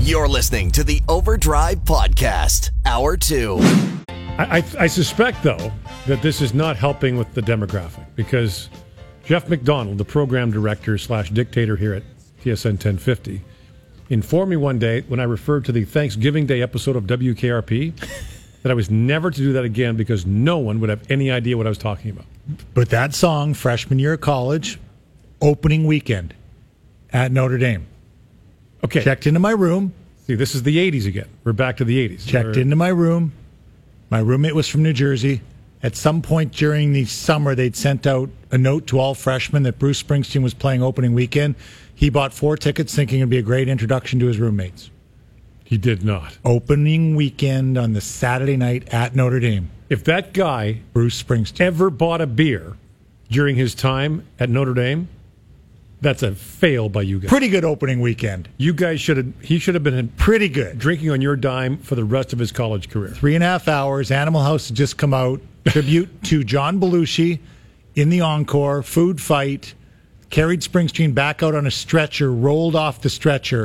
You're listening to the Overdrive Podcast, Hour 2. I suspect, though, that this is not helping with the demographic because Jeff McDonald, the program director / dictator here at TSN 1050, informed me one day when I referred to the Thanksgiving Day episode of WKRP that I was never to do that again because no one would have any idea what I was talking about. But that song, freshman year of college, opening weekend at Notre Dame. Okay. Checked into my room. See, this is the 80s again. We're back to the 80s. Checked into my room. My roommate was from New Jersey. At some point during the summer, they'd sent out a note to all freshmen that Bruce Springsteen was playing opening weekend. He bought 4 tickets thinking it'd be a great introduction to his roommates. He did not. Opening weekend on the Saturday night at Notre Dame. If that guy, Bruce Springsteen, ever bought a beer during his time at Notre Dame, that's a fail by you guys. Pretty good opening weekend. You guys he should have been pretty good drinking on your dime for the rest of his college career. 3.5 hours. Animal House had just come out. Tribute to John Belushi in the encore. Food fight. Carried Springsteen back out on a stretcher, rolled off the stretcher,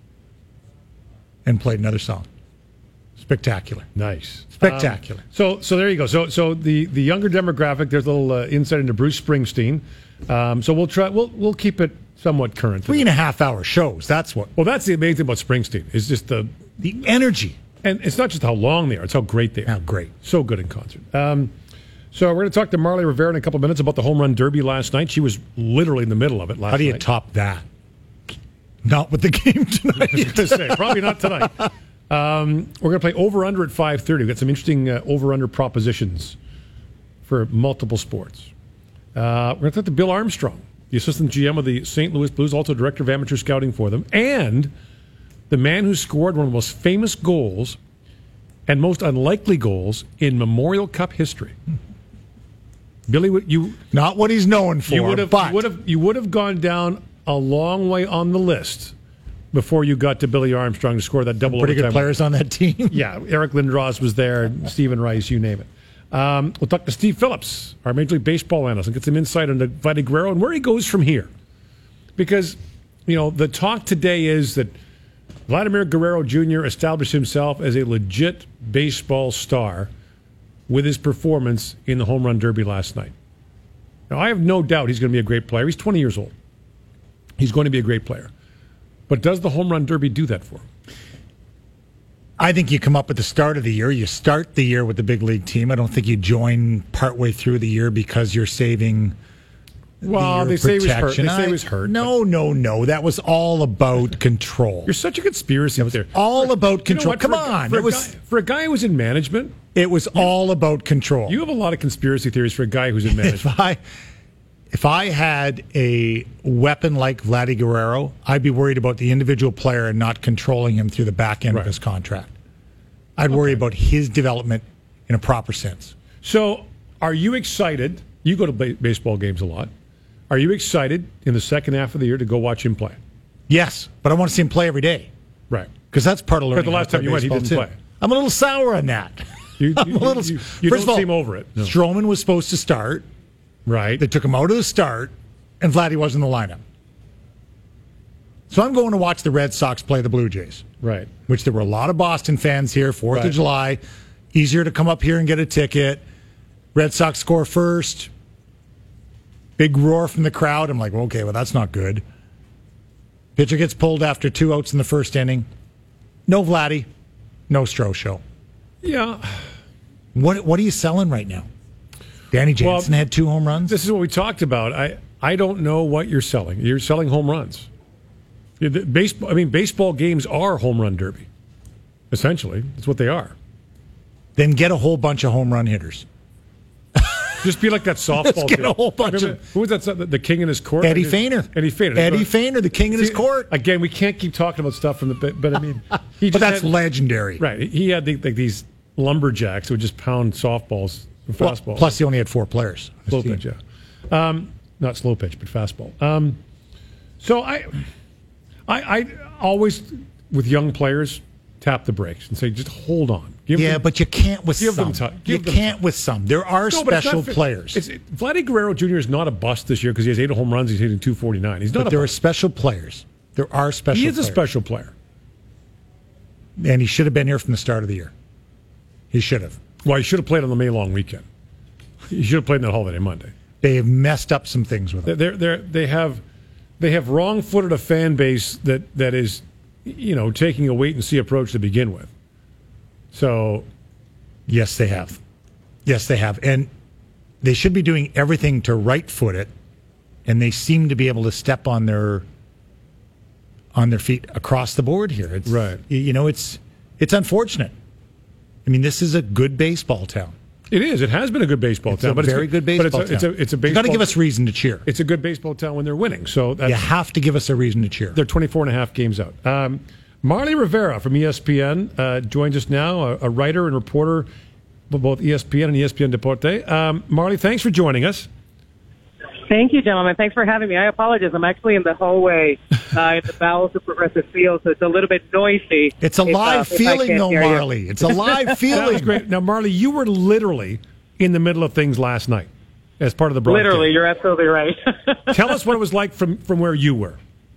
and played another song. Spectacular. Nice. Spectacular. So there you go. So the younger demographic, there's a little insight into Bruce Springsteen. So we'll keep it somewhat current. 3.5 hour shows. That's what. Well, that's the amazing thing about Springsteen. Is just the energy. And it's not just how long they are, it's how great they are. How great. So good in concert. So we're going to talk to Marly Rivera in a couple of minutes about the home run derby last night. She was literally in the middle of it last night. How do you top that? Not with the game tonight. I was going to say, probably not tonight. We're going to play over-under at 5:30. We've got some interesting over-under propositions for multiple sports. We're going to talk to Bill Armstrong, the assistant GM of the St. Louis Blues, also director of amateur scouting for them, and the man who scored one of the most famous goals and most unlikely goals in Memorial Cup history. Billy, you not what he's known for. You would have gone down a long way on the list before you got to Billy Armstrong to score that double. Pretty good players on that team. Yeah, Eric Lindros was there, Stephen Rice, you name it. We'll talk to Steve Phillips, our Major League Baseball analyst, and get some insight into Vladdy Guerrero and where he goes from here. Because, the talk today is that Vladimir Guerrero Jr. established himself as a legit baseball star with his performance in the home run derby last night. Now, I have no doubt he's going to be a great player. He's 20 years old. He's going to be a great player. But does the home run derby do that for him? I think you come up at the start of the year. You start the year with the big league team. I don't think you join partway through the year because you're saving. Well, they say he was hurt. No. That was all about control. You're such a conspiracy out there. All about control. Come on. For a guy who was in management, it was all about control. You have a lot of conspiracy theories for a guy who's in management. If I had a weapon like Vladdy Guerrero, I'd be worried about the individual player and not controlling him through the back end of his contract. I'd worry about his development in a proper sense. So, are you excited? You go to baseball games a lot. Are you excited in the second half of the year to go watch him play? Yes, but I want to see him play every day. Right. Because that's part of learning. But the last time you went, he didn't play. I'm a little sour on that. You don't seem over it. No. Stroman was supposed to start. Right. They took him out of the start, and Vladdy wasn't in the lineup. So I'm going to watch the Red Sox play the Blue Jays. Right. Which there were a lot of Boston fans here, 4th of July. Easier to come up here and get a ticket. Red Sox score first. Big roar from the crowd. I'm like, okay, well, that's not good. Pitcher gets pulled after 2 outs in the first inning. No Vladdy. No Stro show. Yeah. What are you selling right now? Danny Jansen had 2 home runs. This is what we talked about. I don't know what you're selling. You're selling home runs. Baseball games are home run derby. Essentially, that's what they are. Then get a whole bunch of home run hitters. Just be like that softball. Let's get a whole bunch of. Who was that? The king in his court. Eddie Feigner. Eddie Feigner, the king in his court. Again, we can't keep talking about stuff from the. But I mean, but that's legendary, right? He had these lumberjacks who would just pound softballs. Fastball. Plus, he only had 4 players. Slow pitch, yeah. Not slow pitch, but fastball. So I always, with young players, tap the brakes and say, just hold on. But you can't with some. You can't with some. There are special players. Vladdy Guerrero Jr. is not a bust this year because he has 8 home runs. He's hitting .249. He's not. But there are special players. There are special. He is a special player. And he should have been here from the start of the year. He should have. Well, he should have played on the May long weekend. He should have played on that holiday Monday. They have messed up some things with it. They have wrong-footed a fan base that is, taking a wait-and-see approach to begin with. So, yes, they have. Yes, they have. And they should be doing everything to right-foot it, and they seem to be able to step on their feet across the board here. It's, right. It's unfortunate. I mean, this is a good baseball town. It is. It has been a good baseball town. It's a very good baseball town. It's a baseball. You got to give us reason to cheer. It's a good baseball town when they're winning. So you have to give us a reason to cheer. They're 24 and a half games out. Marly Rivera from ESPN joins us now, a writer and reporter for both ESPN and ESPN Deporte. Marly, thanks for joining us. Thank you, gentlemen. Thanks for having me. I apologize. I'm actually in the hallway in the bowels of Progressive Field, so it's a little bit noisy. It's a live feeling, though, Marly. It's a live feeling. That was great. Now, Marly, you were literally in the middle of things last night as part of the broadcast. Literally, you're absolutely right. Tell us what it was like from where you were.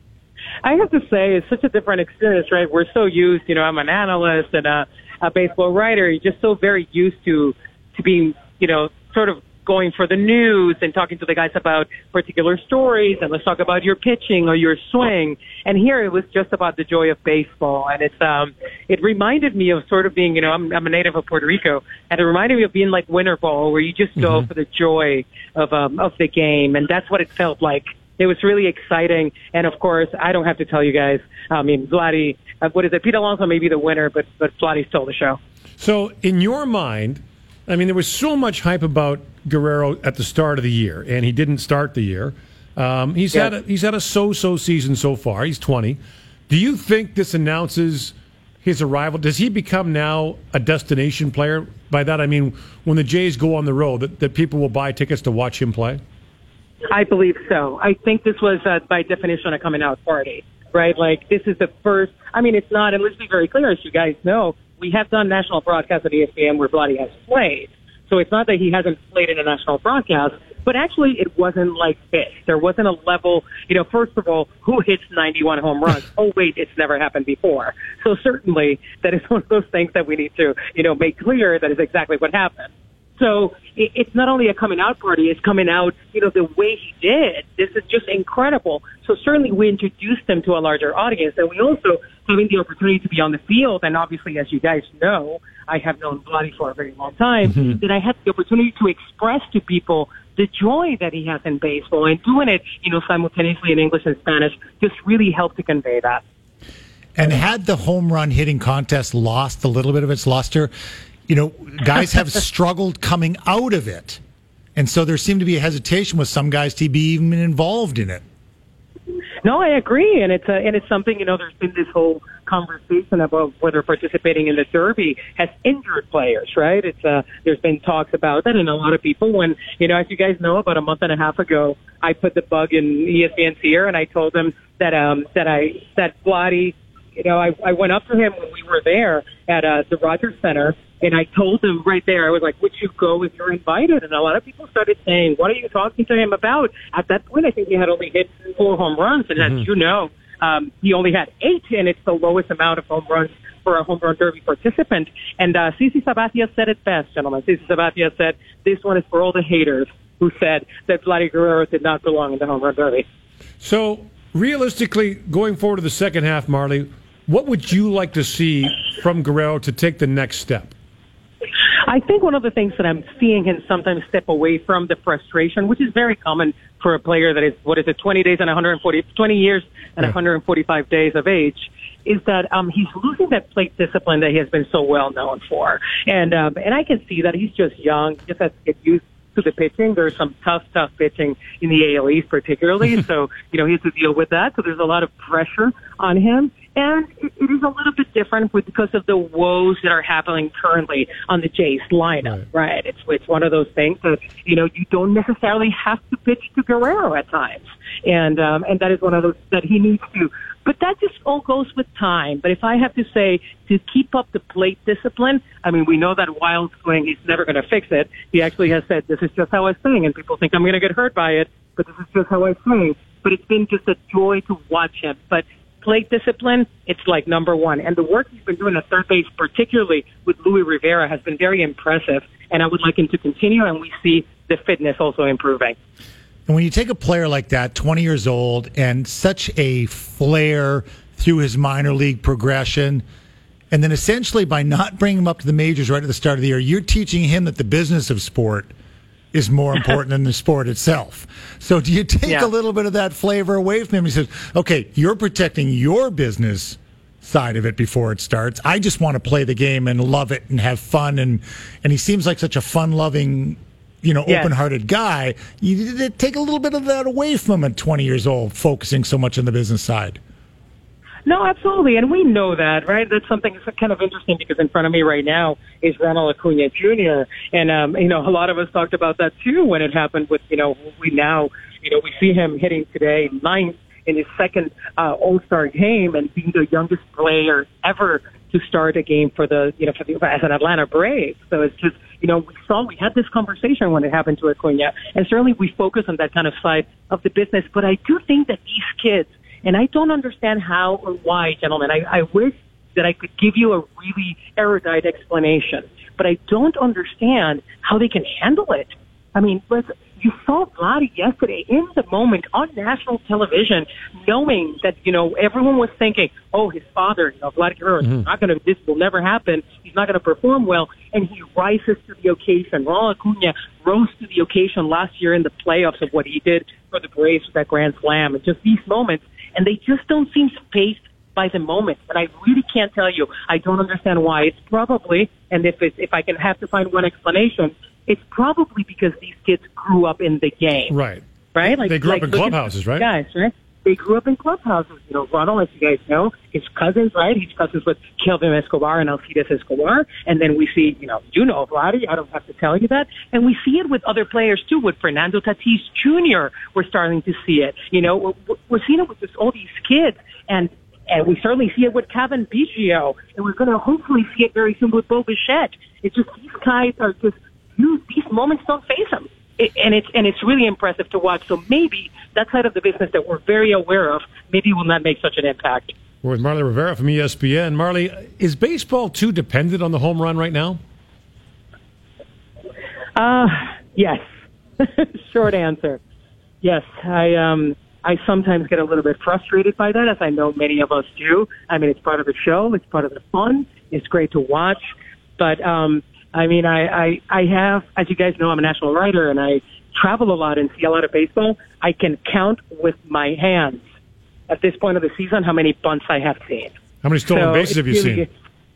I have to say, it's such a different experience, right? We're so used, I'm an analyst and a baseball writer. You're just so very used to being, sort of going for the news and talking to the guys about particular stories and let's talk about your pitching or your swing. And here it was just about the joy of baseball. And it reminded me of sort of being, I'm a native of Puerto Rico, and it reminded me of being like winter ball, where you just go for the joy of the game. And that's what it felt like. It was really exciting. And of course, I don't have to tell you guys, Vladdy, Pete Alonso may be the winner, but Vladdy stole the show. So in your mind, there was so much hype about Guerrero at the start of the year, and he didn't start the year. He's had a so-so season so far. He's 20. Do you think this announces his arrival? Does he become now a destination player? By that I mean when the Jays go on the road, that people will buy tickets to watch him play? I believe so. I think this was, by definition, a coming-out party, right? Like, this is the first. It's not, and let's be very clear, as you guys know, we have done national broadcasts at ESPN where Vladdy has played. So it's not that he hasn't played in a national broadcast, but actually it wasn't like this. There wasn't a level, first of all, who hits 91 home runs? Oh, wait, it's never happened before. So certainly that is one of those things that we need to, make clear that is exactly what happened. So it's not only a coming out party, it's coming out, the way he did. This is just incredible. So certainly we introduced them to a larger audience, and we also having the opportunity to be on the field. And obviously, as you guys know, I have known Vladdy for a very long time, that I had the opportunity to express to people the joy that he has in baseball, and doing it, simultaneously in English and Spanish just really helped to convey that. And had the home run hitting contest lost a little bit of its luster, guys have struggled coming out of it. And so there seemed to be a hesitation with some guys to be even involved in it. No, I agree. And it's something, there's been this whole conversation about whether participating in the Derby has injured players, right? There's been talks about that, and a lot of people, when, as you guys know, about a month and a half ago, I put the bug in ESPN's ear, and I told them that Vladdy, I went up to him when we were there at the Rogers Center, and I told him right there, I was like, would you go if you're invited? And a lot of people started saying, what are you talking to him about? At that point, I think he had only hit 4 home runs. And as you know, he only had 8, and it's the lowest amount of home runs for a home run derby participant. And CC Sabathia said it best, gentlemen. CC Sabathia said, this one is for all the haters who said that Vladdy Guerrero did not belong in the home run derby. So realistically, going forward to the second half, Marly, what would you like to see from Guerrero to take the next step? I think one of the things that I'm seeing him sometimes step away from the frustration, which is very common for a player that is, 20 years and 145 days of age, is that he's losing that plate discipline that he has been so well known for. And I can see that he's just young, just has to get used to the pitching. There's some tough pitching in the AL East particularly, so, he has to deal with that. So there's a lot of pressure on him. And it is a little bit different because of the woes that are happening currently on the Jays lineup, right? It's one of those things that, you don't necessarily have to pitch to Guerrero at times. And that is one of those that he needs to. But that just all goes with time. But if I have to say, to keep up the plate discipline, we know that wild swing, he's never going to fix it. He actually has said, this is just how I swing, and people think I'm going to get hurt by it, but this is just how I swing. But it's been just a joy to watch him. But plate discipline, it's like number one. And the work he's been doing at third base, particularly with Louis Rivera, has been very impressive. And I would like him to continue, and we see the fitness also improving. And when you take a player like that, 20 years old, and such a flair through his minor league progression, and then essentially by not bringing him up to the majors right at the start of the year, you're teaching him that the business of sport is more important than the sport itself. So do you take a little bit of that flavor away from him? He says, okay, you're protecting your business side of it before it starts. I just want to play the game and love it and have fun. And he seems like such a fun-loving, open-hearted guy. You take a little bit of that away from him at 20 years old, focusing so much on the business side. No, absolutely, and we know that, right? That's something that's kind of interesting because in front of me right now is Ronald Acuna Jr., and, a lot of us talked about that too when it happened with, we see him hitting today ninth in his second All-Star game and being the youngest player ever to start a game for as an Atlanta Brave. So it's just, we had this conversation when it happened to Acuna, and certainly we focus on that kind of side of the business, but I do think that these kids, and I don't understand how or why, gentlemen. I wish that I could give you a really erudite explanation, but I don't understand how they can handle it. I mean, you saw Vladdy yesterday in the moment on national television, knowing that, everyone was thinking, oh, his father, Vladdy Guerrero, this will never happen. He's not going to perform well. And he rises to the occasion. Ronald Acuna rose to the occasion last year in the playoffs of what he did for the Braves with that grand slam. And just these moments, and they just don't seem faced by the moment. And I really can't tell you. I don't understand why. It's probably, and if I can have to find one explanation, it's probably because these kids grew up in the game. Right. Right? They grew up in clubhouses, right? Guys, right? They grew up in clubhouses. Ronald, as you guys know, his cousins, right? He's cousins with Kelvin Escobar and Alcides Escobar. And then we see, Vladdy. I don't have to tell you that. And we see it with other players, too. With Fernando Tatis Jr., we're starting to see it. We're seeing it with all these kids. And we certainly see it with Kevin Biggio. And we're going to hopefully see it very soon with Bo Bichette. It's just these guys are just, these moments don't face them. And it's really impressive to watch. So maybe that side of the business that we're very aware of maybe will not make such an impact. We're with Marly Rivera from ESPN. Marly, is baseball too dependent on the home run right now? Yes. Short answer. Yes. I sometimes get a little bit frustrated by that, as I know many of us do. I mean, it's part of the show. It's part of the fun. It's great to watch. But, I have, as you guys know, I'm a national writer, and I travel a lot and see a lot of baseball. I can count with my hands at this point of the season how many bunts I have seen. How many stolen bases have you seen?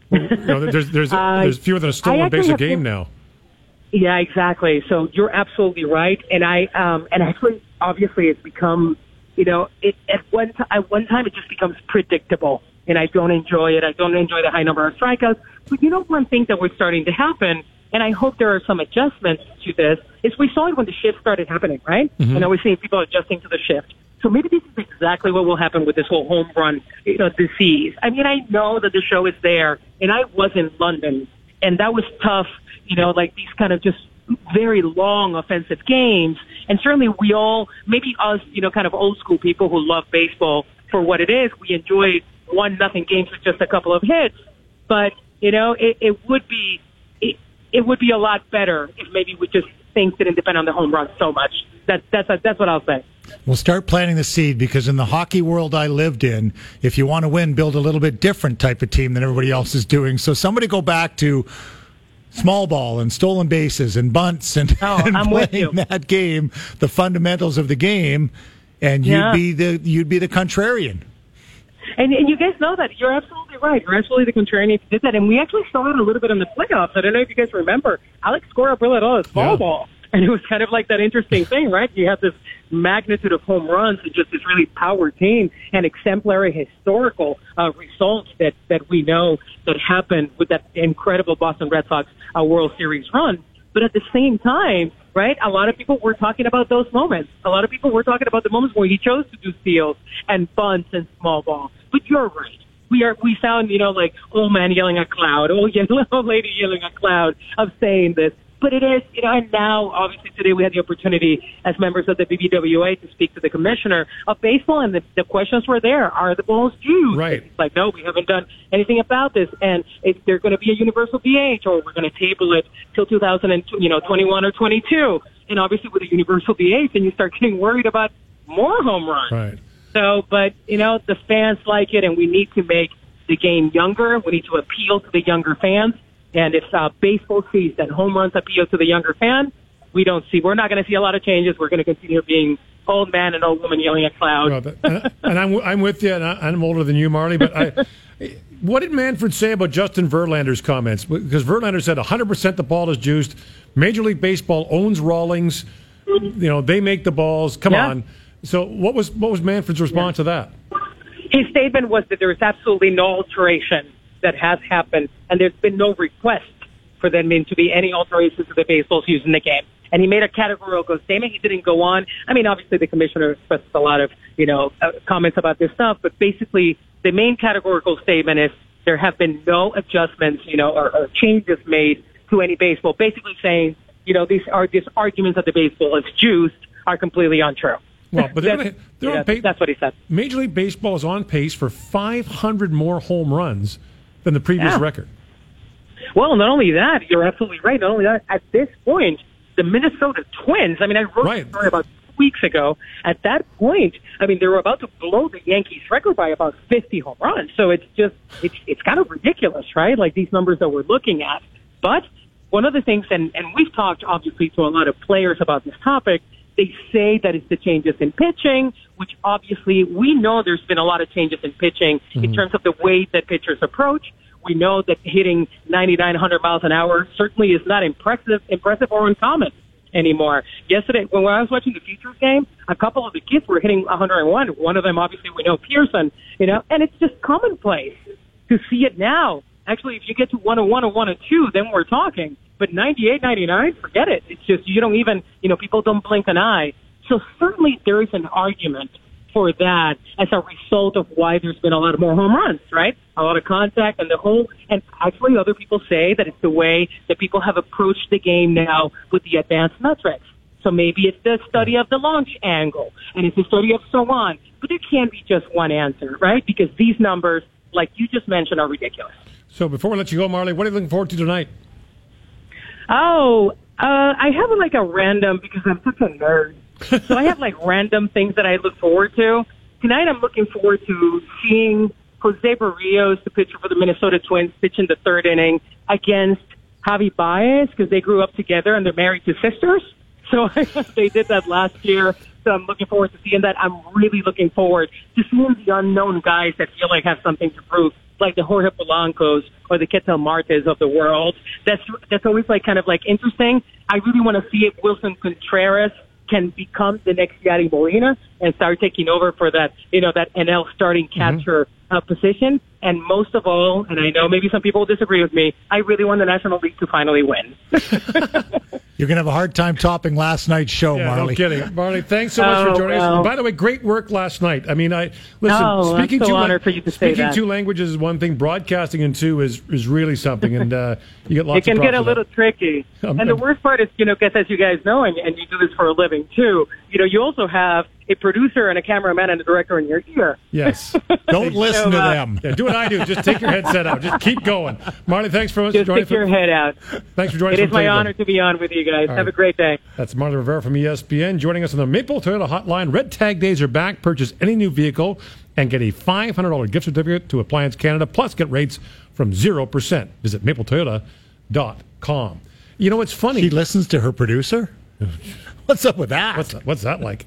There's fewer than a stolen base a game now. Yeah, exactly. So you're absolutely right. And actually, obviously, it's become, at one time it just becomes predictable. And I don't enjoy it. I don't enjoy the high number of strikeouts. But one thing that was starting to happen, and I hope there are some adjustments to this, is we saw it when the shift started happening, right? Mm-hmm. And I was seeing people adjusting to the shift. So maybe this is exactly what will happen with this whole home run, disease. I mean, I know that the show is there, and I was in London, and that was tough, these kind of just very long offensive games. And certainly we all, maybe us, kind of old school people who love baseball for what it is, we enjoy 1-0 games with just a couple of hits. But, it would be a lot better if maybe we just things didn't depend on the home run so much. That's what I'll say. We'll start planting the seed, because in the hockey world I lived in, if you want to win, build a little bit different type of team than everybody else is doing. So somebody go back to small ball and stolen bases and bunts and playing that game, the fundamentals of the game, and you'd be the contrarian. And you guys know that. You're absolutely right. You're absolutely the contrarian if you did that. And we actually saw it a little bit in the playoffs. I don't know if you guys remember. Alex Cora Brillatol is small ball. And it was kind of like that interesting thing, right? You have this magnitude of home runs and just this really power team and exemplary historical results that we know that happened with that incredible Boston Red Sox World Series run. But at the same time, right, a lot of people were talking about those moments. A lot of people were talking about the moments where he chose to do steals and bunts and small ball. But you're right. We sound, like old man yelling at cloud, old lady yelling at cloud of saying this. But it is, and now, obviously, today we had the opportunity as members of the BBWA to speak to the commissioner of baseball, and the questions were there. Are the balls juiced? Right. It's like, no, we haven't done anything about this, and they're going to be a universal DH, or we're going to table it till 2021 or 22. And obviously, with a universal DH, then you start getting worried about more home runs. Right. So, but, the fans like it, and we need to make the game younger. We need to appeal to the younger fans. And if baseball sees that home runs appeal to the younger fan, we're not going to see a lot of changes. We're going to continue being old man and old woman yelling at clouds. Well, and I'm with you, and I'm older than you, Marley, but what did Manfred say about Justin Verlander's comments? Because Verlander said 100% the ball is juiced. Major League Baseball owns Rawlings. They make the balls. Come on. So what was Manfred's response to that? His statement was that there is absolutely no alteration that has happened, and there's been no request for them to be any alterations to the baseball's use in the game. And he made a categorical statement. He didn't go on. I mean, obviously the commissioner expressed a lot of, comments about this stuff, but basically the main categorical statement is there have been no adjustments, or changes made to any baseball. Basically saying, these arguments that the baseball is juiced are completely untrue. Well, but they're on pace. That's what he said. Major League Baseball is on pace for 500 more home runs than the previous record. Well, not only that, you're absolutely right. Not only that, at this point, the Minnesota Twins, I wrote a story about 2 weeks ago. At that point, they were about to blow the Yankees record by about 50 home runs. So it's kind of ridiculous, right? Like these numbers that we're looking at. But one of the things, and we've talked obviously to a lot of players about this topic, they say that it's the changes in pitching, which obviously we know there's been a lot of changes in pitching in terms of the way that pitchers approach. We know that hitting 99, 100 miles an hour certainly is not impressive or uncommon anymore. Yesterday, when I was watching the Futures game, a couple of the kids were hitting 101. One of them, obviously, we know Pearson, and it's just commonplace to see it now. Actually, if you get to 101 or 102, then we're talking. But 98, 99, forget it. It's just, you don't even, people don't blink an eye. So certainly there is an argument for that as a result of why there's been a lot more home runs, right? A lot of contact and and actually other people say that it's the way that people have approached the game now with the advanced metrics. So maybe it's the study of the launch angle and it's the study of so on. But there can't be just one answer, right? Because these numbers, like you just mentioned, are ridiculous. So before we let you go, Marley, what are you looking forward to tonight? I have a random, because I'm such a nerd. So I have random things that I look forward to. Tonight I'm looking forward to seeing Jose Barrios, the pitcher for the Minnesota Twins, pitch in the third inning against Javi Baez, because they grew up together and they're married to sisters. So they did that last year. So I'm looking forward to seeing that. I'm really looking forward to seeing the unknown guys that feel like have something to prove, like the Jorge Polancos or the Ketel Martes of the world. That's always interesting. I really want to see if Wilson Contreras can become the next Yadi Molina and start taking over for that, that NL starting catcher position. And most of all, and I know maybe some people will disagree with me, I really want the National League to finally win. You're going to have a hard time topping last night's show, Marley. No kidding. Marley, thanks so much for joining us. By the way, great work last night. Speaking two languages is one thing. Broadcasting in two is really something, and you get lots of props. It can get a little tricky. And the worst part is, because as you guys know, and you do this for a living too, you also have a producer and a cameraman and a director in your ear. Yes. Don't listen to them. Yeah, do what I do. Just take your headset out. Just keep going. Marley, thanks for joining us. Just stick your head out. Thanks for joining us. It is my honor to be on with you guys. Have a great day. That's Marley Rivera from ESPN joining us on the Maple Toyota Hotline. Red Tag Days are back. Purchase any new vehicle and get a $500 gift certificate to Appliance Canada, plus get rates from 0%. Visit maplettoyota.com. You know, it's funny. She listens to her producer? What's up with that? What's that like?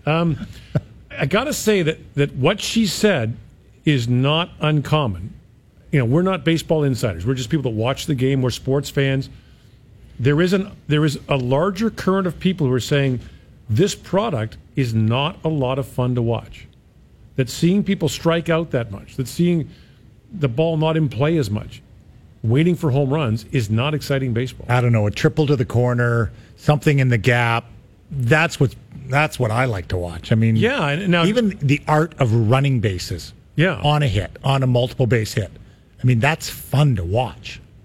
I got to say that what she said is not uncommon. We're not baseball insiders. We're just people that watch the game. We're sports fans. There is a larger current of people who are saying this product is not a lot of fun to watch. That seeing people strike out that much, that seeing the ball not in play as much, waiting for home runs is not exciting baseball. I don't know, a triple to the corner, something in the gap. That's what I like to watch. I mean, now, even the art of running bases on a hit, on a multiple base hit. I mean, that's fun to watch.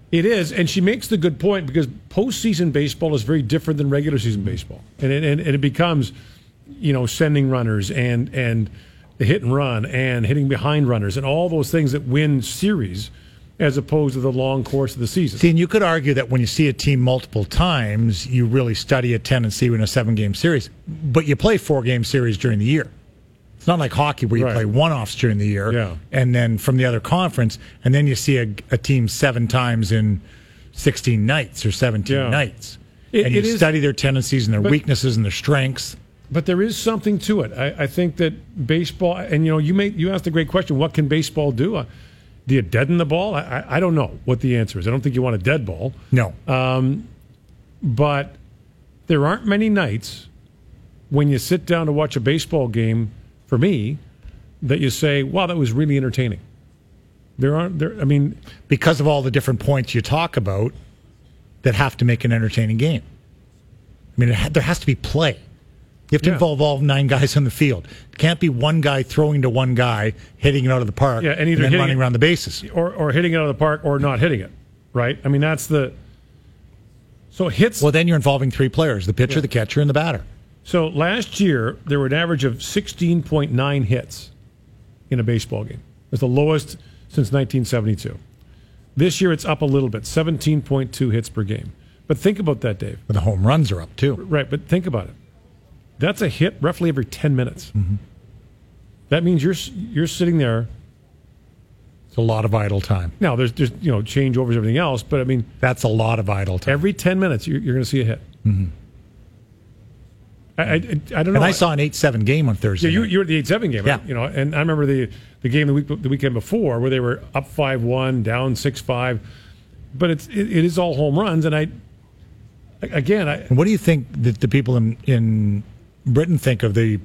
It is, and she makes the good point because postseason baseball is very different than regular season baseball, and it becomes, sending runners and the hit and run and hitting behind runners and all those things that win series, as opposed to the long course of the season. See, and you could argue that when you see a team multiple times, you really study a tendency in a 7-game series, but you play 4-game series during the year. It's not like hockey where you play one-offs during the year and then from the other conference, and then you see a team 7 times in 16 nights or 17 nights. And you study their tendencies and their weaknesses and their strengths. But there is something to it. I think that baseball, and you asked a great question, what can baseball do? Do you deaden the ball? I don't know what the answer is. I don't think you want a dead ball. No. But there aren't many nights when you sit down to watch a baseball game, for me, that you say, wow, that was really entertaining. Because of all the different points you talk about that have to make an entertaining game. There has to be play. You have to involve all 9 guys on the field. It can't be one guy throwing to one guy, hitting it out of the park, and then running around the bases. Or hitting it out of the park or not hitting it, right? That's the... So hits... Well, then you're involving 3 players, the pitcher, the catcher, and the batter. So last year, there were an average of 16.9 hits in a baseball game. It was the lowest since 1972. This year, it's up a little bit, 17.2 hits per game. But think about that, Dave. But the home runs are up, too. Right, but think about it. That's a hit roughly every 10 minutes. Mm-hmm. That means you're sitting there. It's a lot of idle time. Now, there's changeovers, everything else, but that's a lot of idle time. Every 10 minutes, you're going to see a hit. Mm-hmm. I don't know. And I saw an 8-7 game on Thursday. Yeah, you were at the 8-7 game. Yeah. And I remember the game the weekend before where they were up 5-1, down 6-5. But it is all home runs. And what do you think that the people in Britain think of the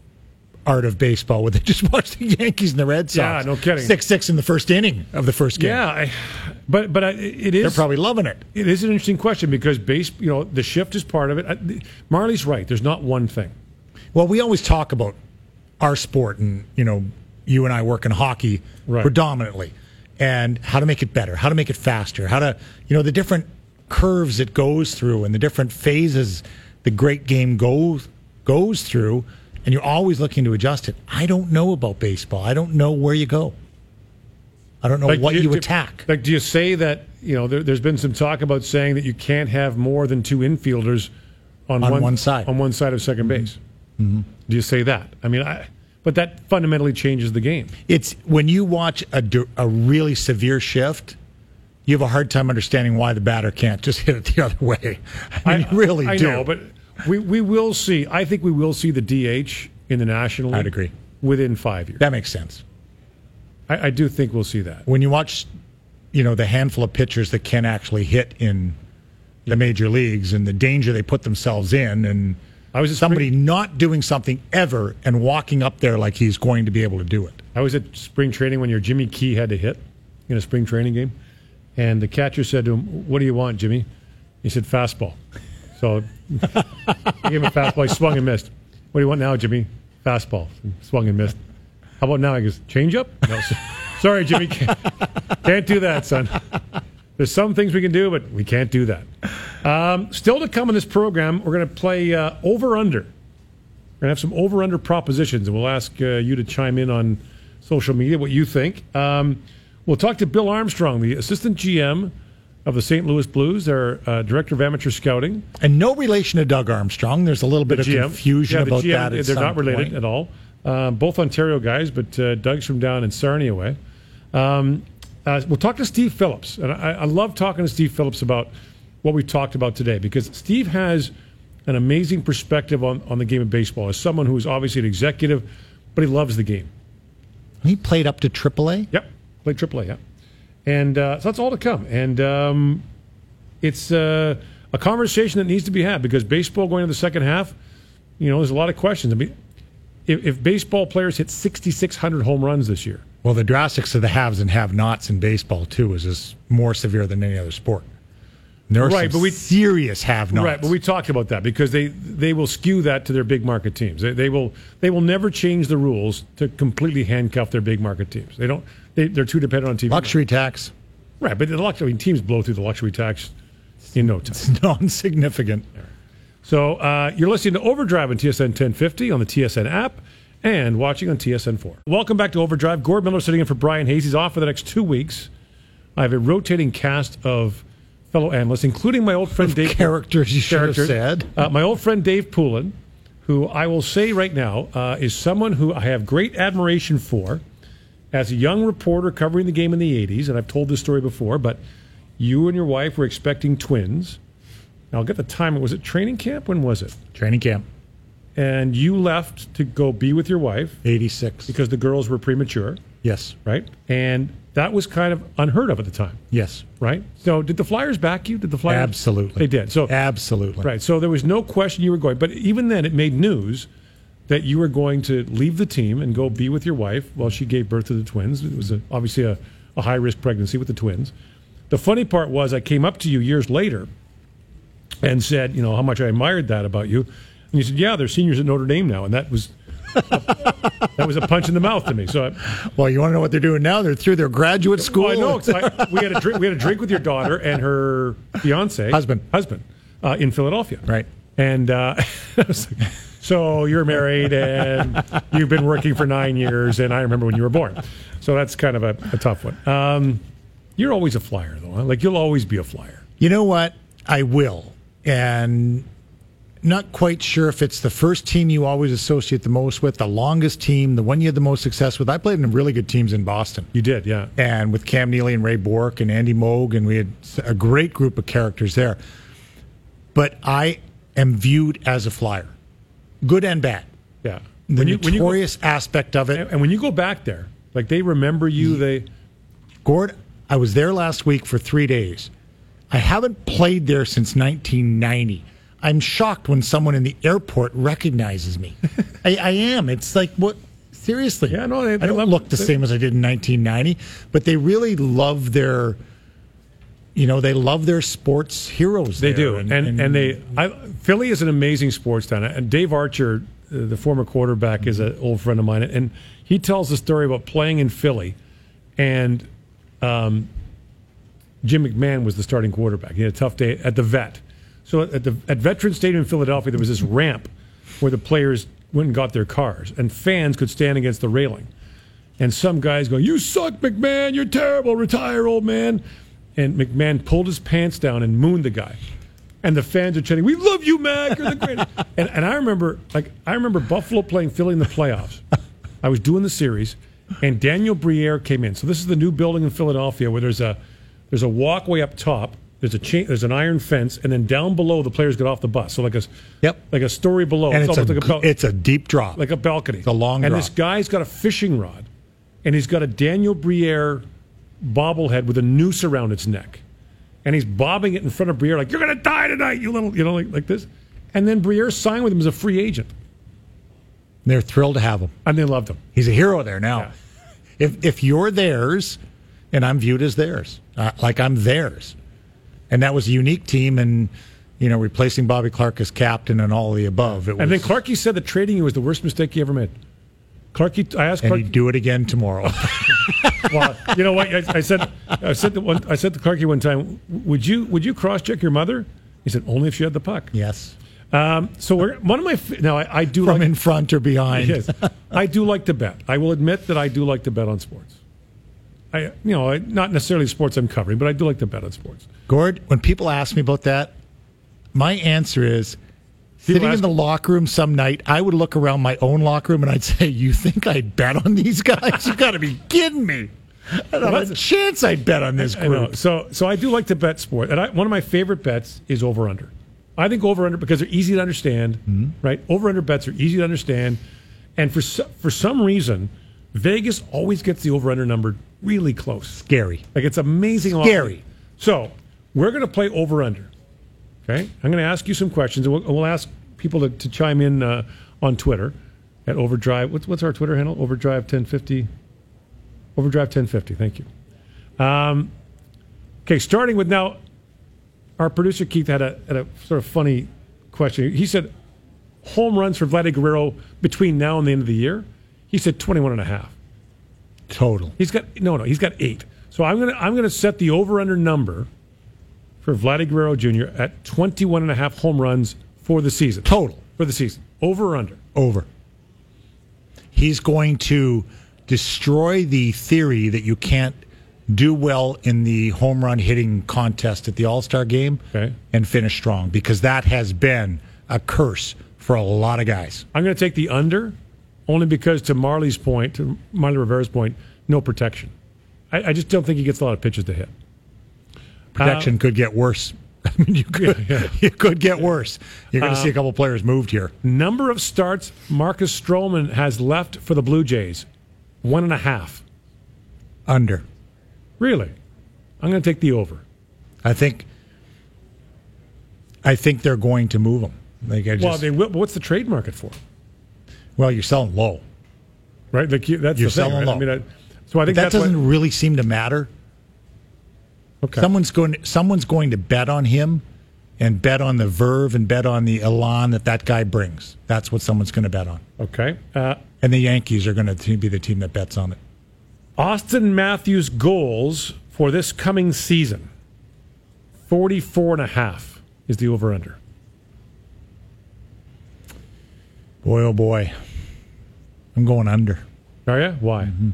art of baseball? Would they just watch the Yankees and the Red Sox? Yeah, no kidding. 6-6 in the first inning of the first game. Yeah, but it is. They're probably loving it. It is an interesting question because the shift is part of it. Marley's right. There's not one thing. Well, we always talk about our sport, and you and I work in hockey predominantly, and how to make it better, how to make it faster, how to the different curves it goes through, and the different phases the great game goes through, and you're always looking to adjust it. I don't know about baseball. I don't know where you go. I don't know what you attack. Do you say that, there's been some talk about saying that you can't have more than 2 infielders on one side of second base? Mm-hmm. Do you say that? But that fundamentally changes the game. It's when you watch a really severe shift, you have a hard time understanding why the batter can't just hit it the other way. You really do. I know, but we will see. I think we will see the DH in the National League. I'd agree. Within 5 years. That makes sense. I do think we'll see that. When you watch, the handful of pitchers that can actually hit in the major leagues and the danger they put themselves in, and somebody not doing something ever and walking up there like he's going to be able to do it. I was at spring training when your Jimmy Key had to hit in a spring training game, and the catcher said to him, "What do you want, Jimmy?" He said, "Fastball." So he gave him a fastball. He swung and missed. "What do you want now, Jimmy?" "Fastball." Swung and missed. "How about now?" He goes, "Changeup?" "No, sorry, Jimmy, can't do that, son. There's some things we can do, but we can't do that." Still to come in this program, we're going to play over-under. We're going to have some over-under propositions, and we'll ask you to chime in on social media what you think. We'll talk to Bill Armstrong, the assistant GM of the St. Louis Blues, their director of amateur scouting. And no relation to Doug Armstrong. There's a little bit of confusion about that. They're not related at all. Both Ontario guys, but Doug's from down in Sarnia way. We'll talk to Steve Phillips. And I love talking to Steve Phillips about what we talked about today because Steve has an amazing perspective on the game of baseball as someone who is obviously an executive, but he loves the game. He played up to AAA? Yep, played AAA, yeah. And so that's all to come. And it's a conversation that needs to be had because baseball going into the second half, there's a lot of questions. If baseball players hit 6,600 home runs this year. Well, the drastics of the haves and have-nots in baseball, too, is just more severe than any other sport. There are some serious have-nots. Right, but we talked about that because they will skew that to their big market teams. They will never change the rules to completely handcuff their big market teams. They're too dependent on TV. Luxury tax. Right, but the luxury teams blow through the luxury tax in no time. It's non-significant. So you're listening to Overdrive on TSN 1050 on the TSN app and watching on TSN 4. Welcome back to Overdrive. Gord Miller sitting in for Brian Hayes. He's off for the next 2 weeks. I have a rotating cast of fellow analysts, including my old friend Dave. Characters, you should have said. My old friend Dave Poulin, who I will say right now is someone who I have great admiration for as a young reporter covering the game in the 80s, and I've told this story before, but you and your wife were expecting twins. Now, I'll get the time. Was it training camp? When was it? Training camp. And you left to go be with your wife. 86. Because the girls were premature. Yes. Right? And that was kind of unheard of at the time. Yes. Right? So did the Flyers back you? Did the Flyers? Absolutely. They did. So absolutely. Right. So there was no question you were going. But even then, it made news that you were going to leave the team and go be with your wife while she gave birth to the twins. It was obviously a high-risk pregnancy with the twins. The funny part was I came up to you years later and said, how much I admired that about you. And you said, yeah, they're seniors at Notre Dame now. And that was a punch in the mouth to me. So, well, you want to know what they're doing now? They're through their graduate school. Well, I know. We had a drink with your daughter and her fiance. Husband. In Philadelphia. Right. And I was like, so you're married and you've been working for 9 years, and I remember when you were born. So that's kind of a tough one. You're always a Flyer, though. Huh? Like, you'll always be a Flyer. You know what? I will. And not quite sure if it's the first team you always associate the most with, the longest team, the one you had the most success with. I played in really good teams in Boston. You did, yeah. And with Cam Neely and Ray Bourque and Andy Moog, and we had a great group of characters there. But I am viewed as a Flyer, good and bad. Yeah. The notorious aspect of it. And when you go back there, like, they remember you, Gord, I was there last week for 3 days. I haven't played there since 1990. I'm shocked when someone in the airport recognizes me. I am. It's like, what? Seriously. Yeah, no, I don't look the same as I did in 1990, but they really love their, they love their sports heroes. They do. Philly is an amazing sports town. And Dave Archer, the former quarterback, is an old friend of mine. And he tells the story about playing in Philly. And Jim McMahon was the starting quarterback. He had a tough day at the Vet. So at Veterans Stadium in Philadelphia, there was this ramp where the players went and got their cars, and fans could stand against the railing. And some guys go, "You suck, McMahon. You're terrible. Retire, old man." And McMahon pulled his pants down and mooned the guy. And the fans are chanting, "We love you, Mac. You're the greatest." and I remember Buffalo playing Philly in the playoffs. I was doing the series, and Daniel Briere came in. So this is the new building in Philadelphia where there's a walkway up top. There's an iron fence, and then down below the players get off the bus. So like a story below. And it's a deep drop, like a balcony. It's a long drop. And this guy's got a fishing rod, and he's got a Daniel Briere bobblehead with a noose around its neck, and he's bobbing it in front of Briere like, "You're gonna die tonight, you little," like this. And then Briere signed with him as a free agent. They're thrilled to have him, and they loved him. He's a hero there now. Yeah. If you're theirs, and I'm viewed as theirs, like I'm theirs. And that was a unique team, and replacing Bobby Clarke as captain and all of the above. And then Clarkey said that trading you was the worst mistake he ever made. I asked Clarkey, he'd do it again tomorrow. Well, you know what? I said to Clarkey one time, would you cross-check your mother? He said, only if she had the puck. Yes. So I do from in front or behind. Yes, I do like to bet. I will admit that I do like to bet on sports. Not necessarily sports I'm covering, but I do like to bet on sports. Gord, when people ask me about that, my answer is, sitting in the locker room some night, I would look around my own locker room and I'd say, "You think I'd bet on these guys? You got to be kidding me! I don't have a chance I'd bet on this group." So I do like to bet sport, and one of my favorite bets is over/under. I think over/under because they're easy to understand, right? Over/under bets are easy to understand, and for some reason, Vegas always gets the over/under number really close. Scary. Like, it's amazing. Scary. So we're going to play over/under. Okay? I'm going to ask you some questions, and we'll ask people to chime in on Twitter at Overdrive. What's our Twitter handle? Overdrive 1050. Overdrive 1050. Thank you. Okay, starting with now, our producer Keith had a sort of funny question. He said home runs for Vladdy Guerrero between now and the end of the year. He said 21.5. Total. He's got 8. So I'm gonna set the over-under number for Vladdy Guerrero Jr. at 21.5 home runs for the season. Total. For the season. Over or under? Over. He's going to destroy the theory that you can't do well in the home run hitting contest at the All-Star game and finish strong, because that has been a curse for a lot of guys. I'm going to take the under, only because to Marley Rivera's point, no protection. I just don't think he gets a lot of pitches to hit. Protection could get worse. I mean, it could get worse. You're going to see a couple players moved here. Number of starts Marcus Stroman has left for the Blue Jays, 1.5. Under. Really? I'm going to take the over. I think they're going to move him. They will. What's the trade market for? Well, you're selling low, right? That's you're the selling thing, right? low. I mean, so I think that doesn't really seem to matter. Okay. Someone's going to bet on him, and bet on the verve and bet on the elan that guy brings. That's what someone's going to bet on. Okay. And the Yankees are going to be the team that bets on it. Austin Matthews' goals for this coming season, 44.5 is the over-under. Boy, oh boy. I'm going under. Are you? Why? Mm-hmm.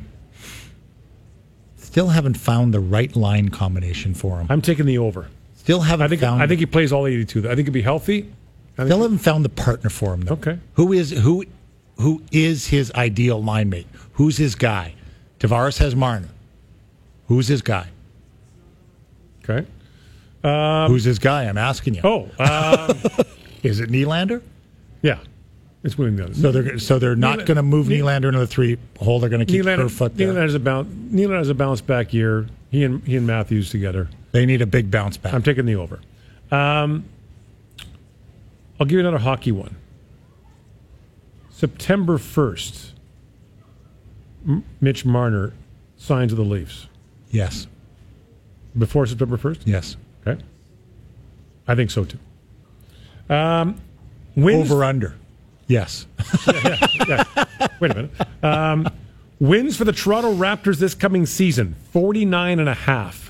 Still haven't found the right line combination for him. I'm taking the over. Still haven't found. I think he plays all 82. I think he'll be healthy. Still haven't found the partner for him, though. Okay. Who is his ideal line mate? Who's his guy? Tavares has Marner. Who's his guy? Okay. Who's his guy? I'm asking you. Is it Nylander? Yeah. It's William Nylander. So they're not going to move Nylander into the 3 hole. They're going to keep Kerfoot there. Nylander has a bounce back year. He and Matthews together. They need a big bounce back. I'm taking the over. I'll give you another hockey one. September 1st, Mitch Marner signs with the Leafs. Yes. Before September 1st? Yes. Okay. I think so, too. Over under. Yes. yeah. Wait a minute. Wins for the Toronto Raptors this coming season, 49.5.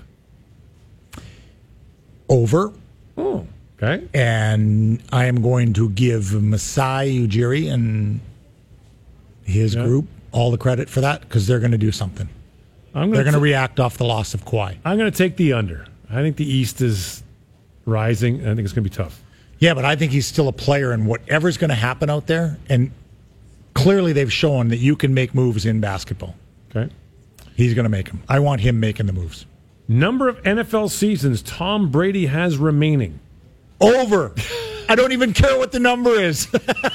Over. Oh, okay. And I am going to give Masai Ujiri and his group all the credit for that, because they're going to do something. They're going to react off the loss of Kawhi. I'm going to take the under. I think the East is rising, and I think it's going to be tough. Yeah, but I think he's still a player, and whatever's going to happen out there, and clearly they've shown that you can make moves in basketball. Okay. He's going to make them. I want him making the moves. Number of NFL seasons Tom Brady has remaining. Over. I don't even care what the number is.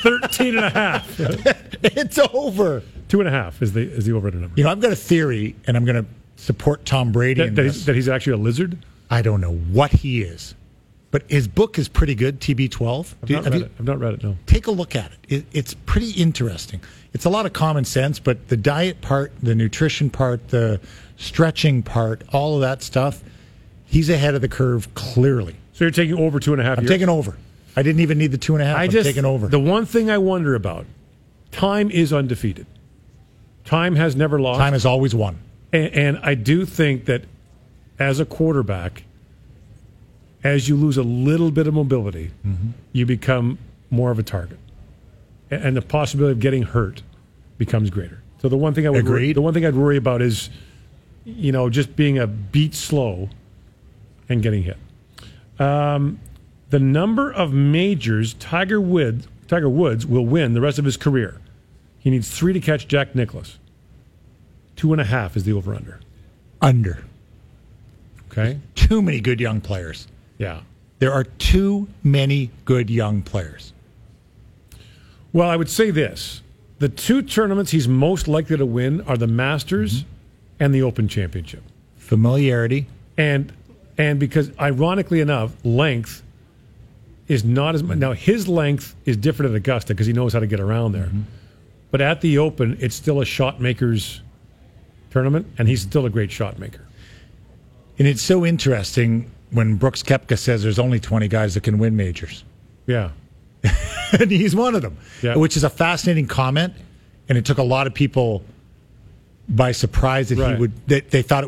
13.5. It's over. 2.5 is the over number. You know, I've got a theory, and I'm going to support Tom Brady in this. That he's actually a lizard? I don't know what he is. But his book is pretty good, TB12. I've not read it, no. Take a look at it. It's pretty interesting. It's a lot of common sense, but the diet part, the nutrition part, the stretching part, all of that stuff, he's ahead of the curve clearly. So you're taking over 2.5 years? I'm taking over. I didn't even need the 2.5. I'm taking over. The one thing I wonder about, time is undefeated. Time has never lost. Time has always won. And I do think that as a quarterback, as you lose a little bit of mobility, you become more of a target, and the possibility of getting hurt becomes greater. So the one thing I would I'd worry about is, just being a beat slow and getting hit. The number of majors Tiger Woods will win the rest of his career. He needs 3 to catch Jack Nicklaus. 2.5 is the over/under. Under. Okay. Too many good young players. Yeah. There are too many good young players. Well, I would say this. The 2 tournaments he's most likely to win are the Masters and the Open Championship. Familiarity. And because, ironically enough, length is not as much. Now, his length is different at Augusta because he knows how to get around there. But at the Open, it's still a shot maker's tournament, and he's still a great shot maker. And it's so interesting when Brooks Koepka says there's only 20 guys that can win majors. Yeah. And he's one of them, which is a fascinating comment. And it took a lot of people by surprise that they thought it was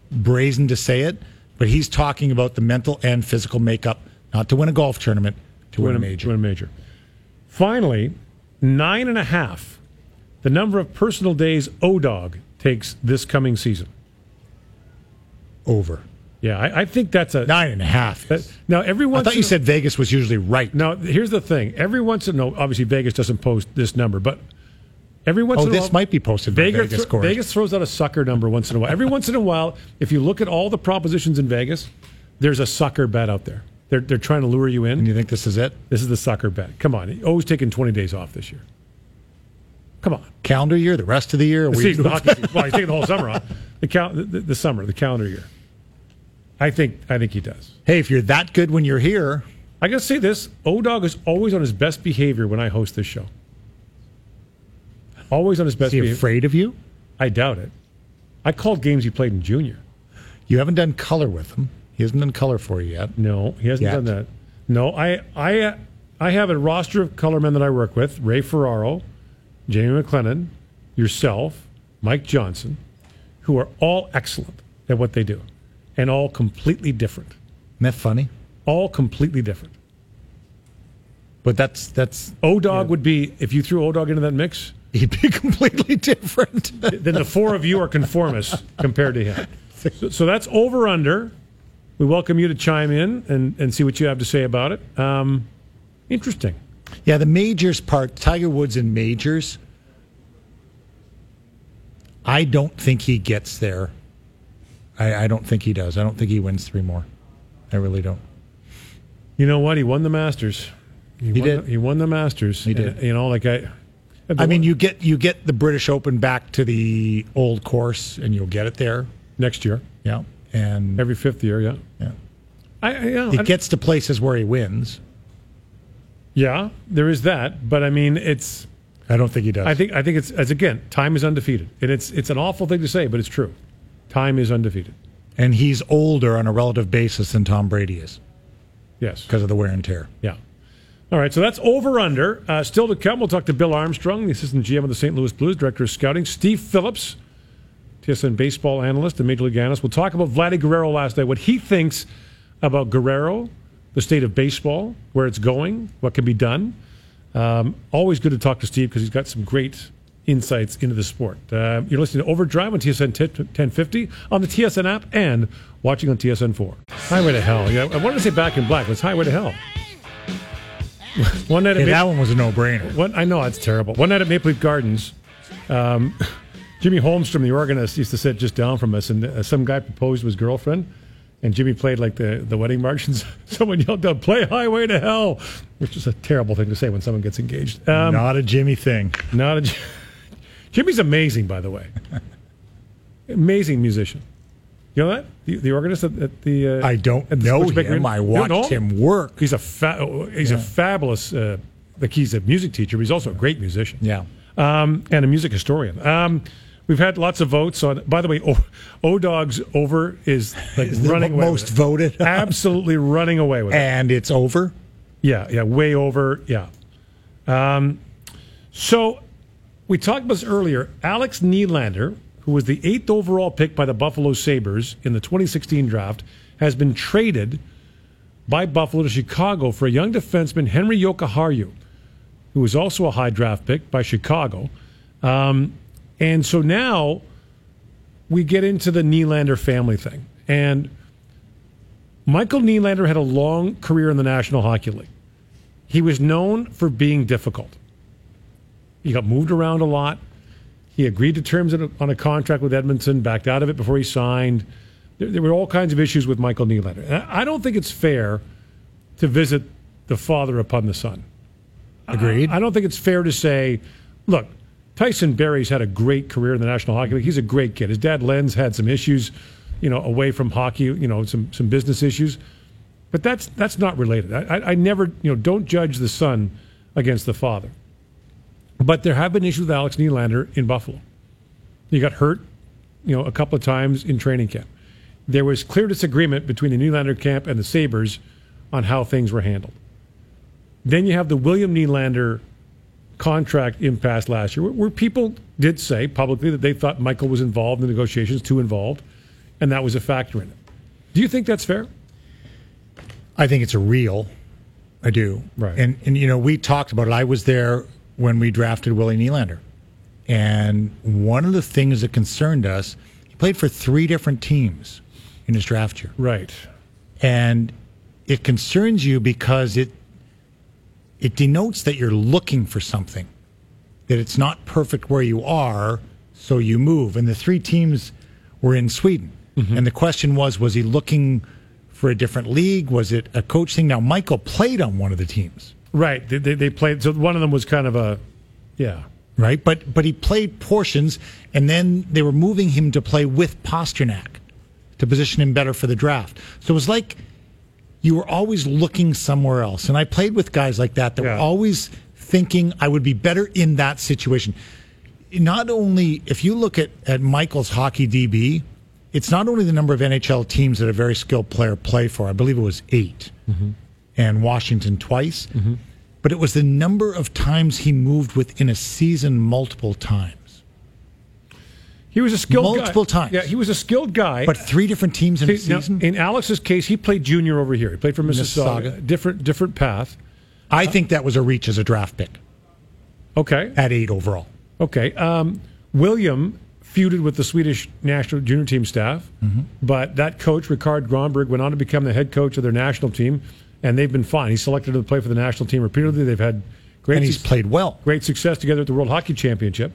brazen to say it, but he's talking about the mental and physical makeup, not to win a golf tournament, to win a major. To win a major. Finally, 9.5, the number of personal days O-Dog takes this coming season. Over. Yeah, I think that's a 9.5. Now, every once I thought you said Vegas was usually right. Now, here's the thing. Every once in a while, obviously Vegas doesn't post this number, but every once in a while... this might be posted by Vegas, Corey. Vegas throws out a sucker number once in a while. Every once in a while, if you look at all the propositions in Vegas, there's a sucker bet out there. They're trying to lure you in. And you think this is it? This is the sucker bet. Come on. O's taking 20 days off this year. Come on. Calendar year, the rest of the year? The season, the hockey season. Well, he's taking the whole summer off. The summer, the calendar year. I think he does. Hey, if you're that good when you're here... I got to say this. O-Dog is always on his best behavior when I host this show. Always on his best behavior. Is he afraid of you? I doubt it. I called games he played in junior. You haven't done color with him. He hasn't done color for you yet. No, he hasn't done that. No, I have a roster of color men that I work with. Ray Ferraro, Jamie McLennan, yourself, Mike Johnson, who are all excellent at what they do. And all completely different. Isn't that funny? All completely different. But that's O-Dog would be, if you threw O-Dog into that mix... He'd be completely different. Then the four of you are conformists compared to him. So that's over-under. We welcome you to chime in and see what you have to say about it. Interesting. Yeah, the majors part, Tiger Woods in majors, I don't think he gets there. I don't think he does. I don't think he wins 3 more. I really don't. You know what? He won the Masters. He did. He won the Masters. He did. I mean, you get the British Open back to the old course, and you'll get it there next year. Yeah, and every 5th year. Yeah. He gets to places where he wins. Yeah, there is that, but I mean, I don't think he does. I think it's again, time is undefeated, and it's an awful thing to say, but it's true. Time is undefeated, and he's older on a relative basis than Tom Brady is. Yes, because of the wear and tear. Yeah. All right, so that's over-under. Still to come, we'll talk to Bill Armstrong, the assistant GM of the St. Louis Blues, director of scouting. Steve Phillips, TSN baseball analyst and Major League analyst. We'll talk about Vladdy Guerrero last night, what he thinks about Guerrero, the state of baseball, where it's going, what can be done. Always good to talk to Steve because he's got some great insights into the sport. You're listening to Overdrive on TSN 1050, on the TSN app, and watching on TSN 4. Highway to Hell. Yeah, I wanted to say Back in Black, but it's Highway to Hell. One night that one was a no-brainer. I know, it's terrible. One night at Maple Leaf Gardens, Jimmy Holmstrom, the organist, used to sit just down from us, and some guy proposed to his girlfriend, and Jimmy played like the wedding march, and someone yelled out, "Play Highway to Hell," which is a terrible thing to say when someone gets engaged. Not a Jimmy thing. Jimmy's amazing, by the way. Amazing musician. You know that? The organist at the... I don't know him. I watched him work. He's a fabulous... he's a music teacher, but he's also a great musician. Yeah. And a music historian. We've had lots of votes on... By the way, O-Dog's over is like running away most voted. Absolutely running away with it. And it's over? Yeah, way over. Yeah. So we talked about this earlier. Alex Nylander, who was the 8th overall pick by the Buffalo Sabres in the 2016 draft, has been traded by Buffalo to Chicago for a young defenseman, Henri Jokiharju, who was also a high draft pick by Chicago. And so now we get into the Nylander family thing. And Michael Nylander had a long career in the National Hockey League. He was known for being difficult. He got moved around a lot. He agreed to terms on a contract with Edmonton, backed out of it before he signed. There were all kinds of issues with Michael Nylander. And I don't think it's fair to visit the father upon the son. Agreed. I don't think it's fair to say, look, Tyson Barrie's had a great career in the National Hockey League. He's a great kid. His dad, Lenz, had some issues, away from hockey, some business issues. But that's not related. I never, don't judge the son against the father. But there have been issues with Alex Nylander in Buffalo. He got hurt, a couple of times in training camp. There was clear disagreement between the Nylander camp and the Sabres on how things were handled. Then you have the William Nylander contract impasse last year, where people did say publicly that they thought Michael was involved in the negotiations, too involved. and that was a factor in it. Do you think that's fair? I think it's real. I do. Right. And we talked about it. I was there when we drafted Willie Nylander. And one of the things that concerned us, he played for 3 different teams in his draft year. Right. And it concerns you because it denotes that you're looking for something, that it's not perfect where you are, so you move. And the 3 teams were in Sweden. Mm-hmm. And the question was he looking for a different league? Was it a coach thing? Now, Michael played on one of the teams. Right. They played. So one of them was kind of a, yeah. Right. But he played portions, and then they were moving him to play with Pasternak to position him better for the draft. So it was like you were always looking somewhere else. And I played with guys like that were always thinking I would be better in that situation. Not only, if you look at Michael's hockey DB, it's not only the number of NHL teams that a very skilled player play for. I believe it was 8, and Washington twice. Mm-hmm. But it was the number of times he moved within a season multiple times. He was a skilled guy. Multiple times. Yeah, he was a skilled guy. But 3 different teams in a season? Now, in Alex's case, he played junior over here. He played for Mississauga. Different path. I think that was a reach as a draft pick. Okay. At 8 overall. Okay. William feuded with the Swedish national junior team staff, but that coach, Rickard Gronberg, went on to become the head coach of their national team, and they've been fine. He's selected to play for the national team repeatedly. They've had great, and he's played well. Great success together at the World Hockey Championship.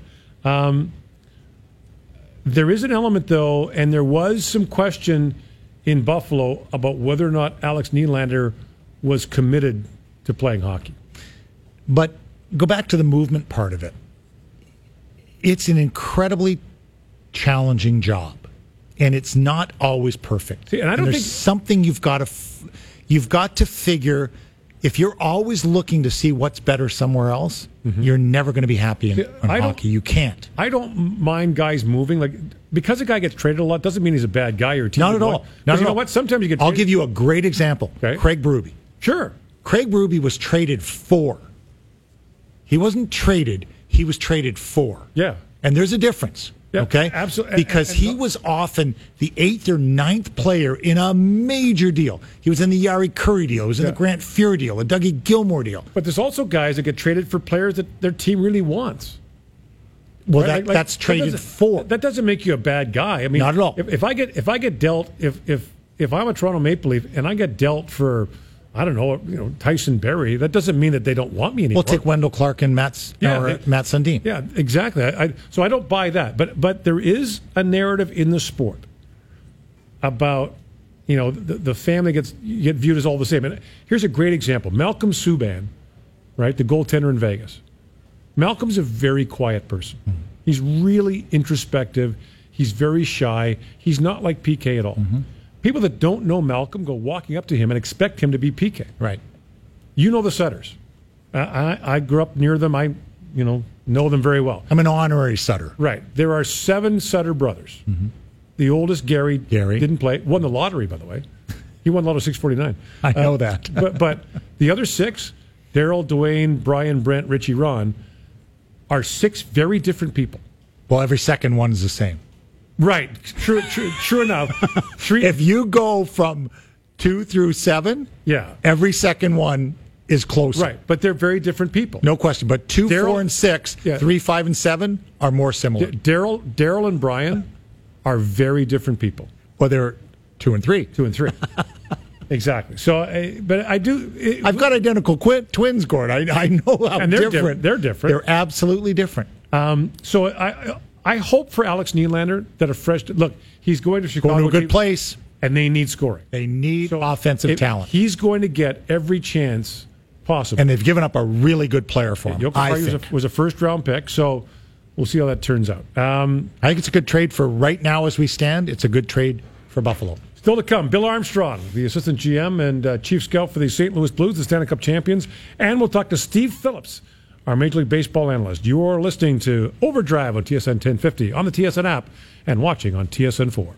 There is an element, though, and there was some question in Buffalo about whether or not Alex Nylander was committed to playing hockey. But go back to the movement part of it. It's an incredibly challenging job, and it's not always perfect. See, and I don't there's think something you've got to figure. If you're always looking to see what's better somewhere else, you're never going to be happy in hockey. You can't. I don't mind guys moving. Like, because a guy gets traded a lot doesn't mean he's a bad guy or a team. Not at all. Not you at know all. what? Sometimes you get. I'll give you a great example. Okay. Craig Berube. Sure. Craig Berube was traded for. He wasn't traded. He was traded for. Yeah. And there's a difference. Yep, okay? absolutely. Because he was often the 8th or 9th player in a major deal. He was in the Yari Curry deal. He was in the Grant Fuhr deal, the Dougie Gilmore deal. But there's also guys that get traded for players that their team really wants. Well, right? that's traded for. That doesn't make you a bad guy. I mean, not at all. If I get dealt, if I'm a Toronto Maple Leaf and I get dealt for, I don't know, Tyson Berry, that doesn't mean that they don't want me anymore. We'll take Wendell Clark and Matt Sundin. Yeah, exactly. So I don't buy that. But there is a narrative in the sport about, the family get viewed as all the same. And here's a great example. Malcolm Subban, right, the goaltender in Vegas. Malcolm's a very quiet person. Mm-hmm. He's really introspective. He's very shy. He's not like PK at all. Mm-hmm. People that don't know Malcolm go walking up to him and expect him to be PK. Right. You know the Sutters. I grew up near them. I, know them very well. I'm an honorary Sutter. Right. There are 7 Sutter brothers. Mm-hmm. The oldest, Gary, didn't play. Won the lottery, by the way. He won Lotto 649. I know that. but the other 6, Daryl, Dwayne, Brian, Brent, Richie, Ron, are 6 very different people. Well, every second one is the same. Right. True enough. If you go from 2 through 7, every second one is closer. Right. But they're very different people. No question. But 2, 4, and 6, 3, 5, and 7 are more similar. Daryl and Brian are very different people. Well, they're 2 and 3. 2 and 3. Exactly. So, but I do. I've got identical twins, Gord. I know how and they're different. They're different. They're absolutely different. So I hope for Alex Nylander that a fresh look. He's going to Chicago. Going to a good place. And they need scoring. They need offensive talent. He's going to get every chance possible. And they've given up a really good player for him. Jokic was a first-round pick, so we'll see how that turns out. I think it's a good trade for right now as we stand. It's a good trade for Buffalo. Still to come, Bill Armstrong, the assistant GM and chief scout for the St. Louis Blues, the Stanley Cup champions. And we'll talk to Steve Phillips, our Major League Baseball analyst. You are listening to Overdrive on TSN 1050, on the TSN app, and watching on TSN 4.